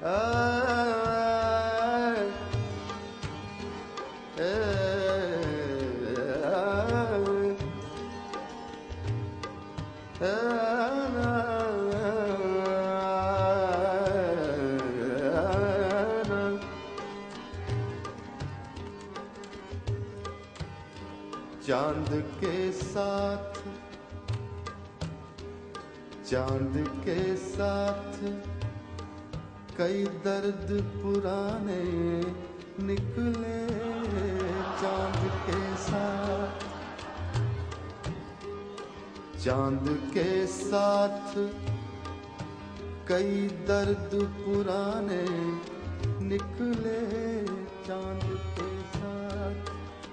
चांद के साथ, चांद के साथ कई दर्द पुराने निकले। चांद के साथ, चांद के साथ कई दर्द पुराने निकले। चांद के साथ,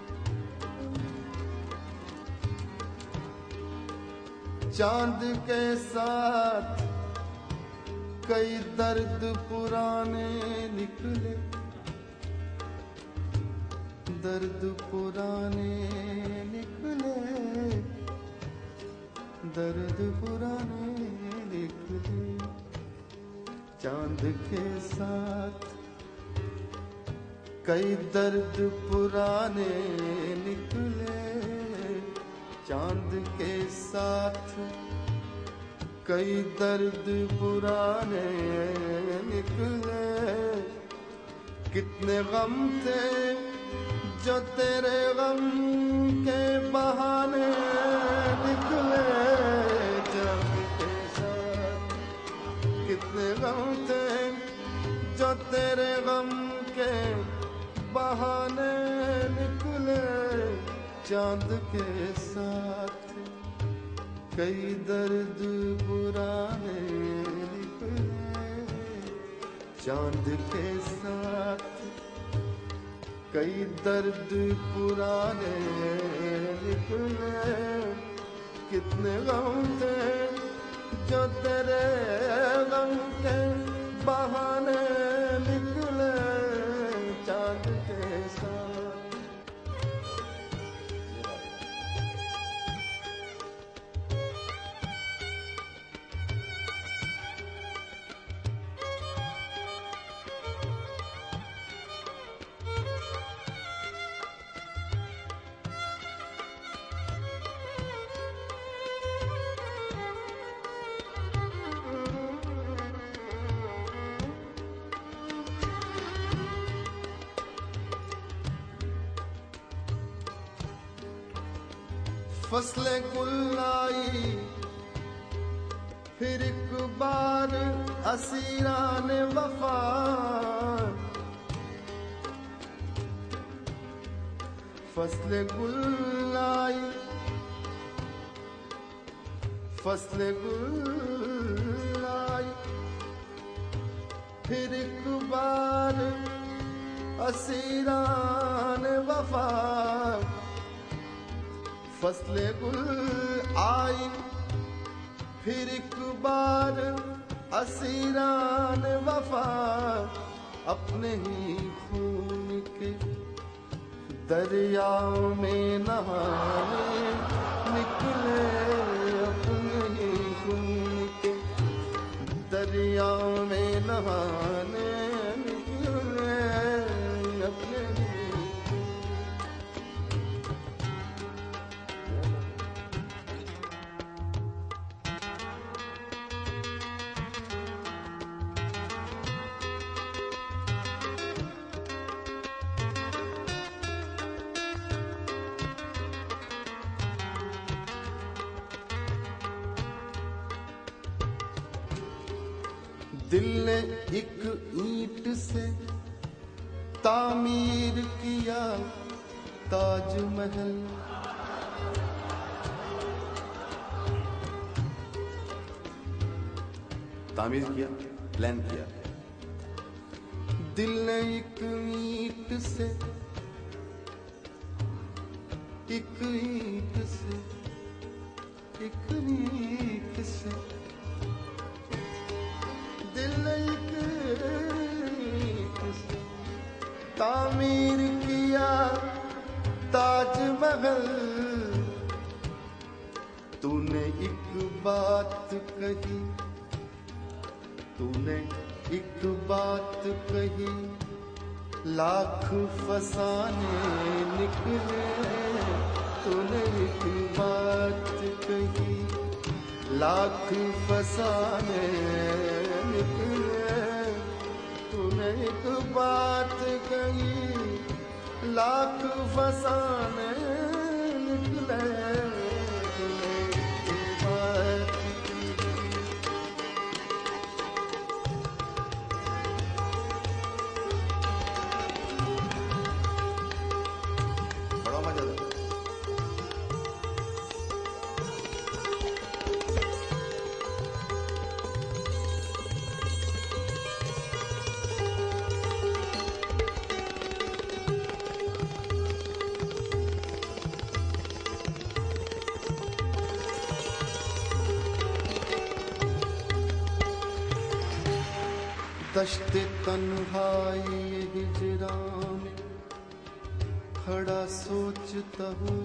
चांद के साथ कई दर्द पुराने निकले। दर्द पुराने निकले, दर्द पुराने निकले। चांद के साथ कई दर्द पुराने निकले। चांद के साथ कई दर्द पुराने निकले। कितने गम थे जो तेरे गम के बहाने निकले। चांद के साथ कितने गम थे जो तेरे गम के बहाने निकले। चांद के साथ कई दर्द पुराने निकले। चांद के साथ कई दर्द पुराने निकले। कितने गम थे जो तेरे गम के बहाने निकले। चांद के साथ फसले गुल आई फिर एक बार असीरान वफा। फसले गुल आई, फसले गुल आई फिर एक बार असीरान वफा। फसले गुल आई फिर एक बार असीरान वफा। अपने ही खून के दरिया में नहाने निकले। अपने ही खून के दरिया में नहाने निकले। अपने दिल ने एक ईंट से तामीर किया ताजमहल। तामीर किया, प्लान किया। दिल ने एक ईंट से, एक ईंट से, एक ईंट से दिल ने एक ईंट से तामीर किया ताजमहल। तूने एक बात कही, तूने एक बात कही लाख फसाने निकले, तूने एक बात कही लाख फसाने निकले, तूने एक बात कही लाख फसाने निकले, तूने एक बात बड़ा मजा आता। दश्ते तन्हाई हिजरा में खड़ा सोचता हूँ,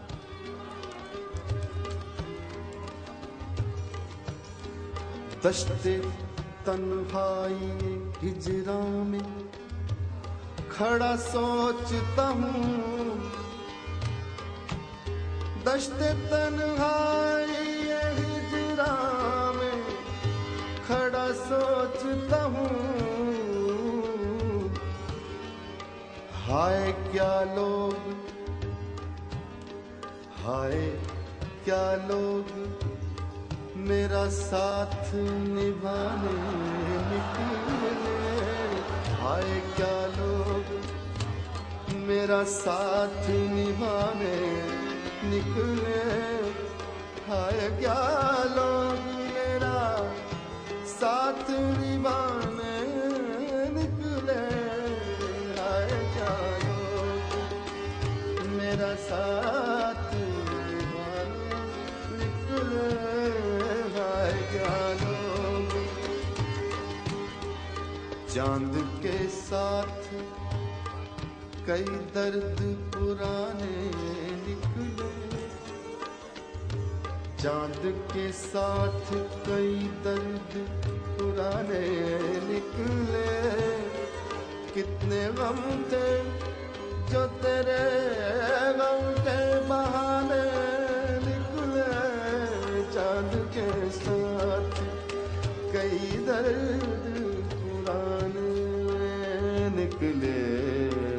दश्ते तन्हाई हिजरा में खड़ा सोचता हूँ, दश्ते तन्हाई हिजरा में खड़ा सोचता हूँ, हाय क्या लोग, हाय क्या लोग मेरा साथ निभाने निकले, हाय क्या लोग मेरा साथ निभाने निकले, हाय क्या लोग मेरा साथ निभाने निकले, हाय क्या लोग मेरा साथ निभाने निकले, हाय क्या लोग चांद के साथ कई दर्द पुराने निकले, चांद के साथ कई दर्द पुराने निकले, कितने गम थे जो तेरे गम के बहाने निकले, चांद के साथ कई दर्द पुराने निकले।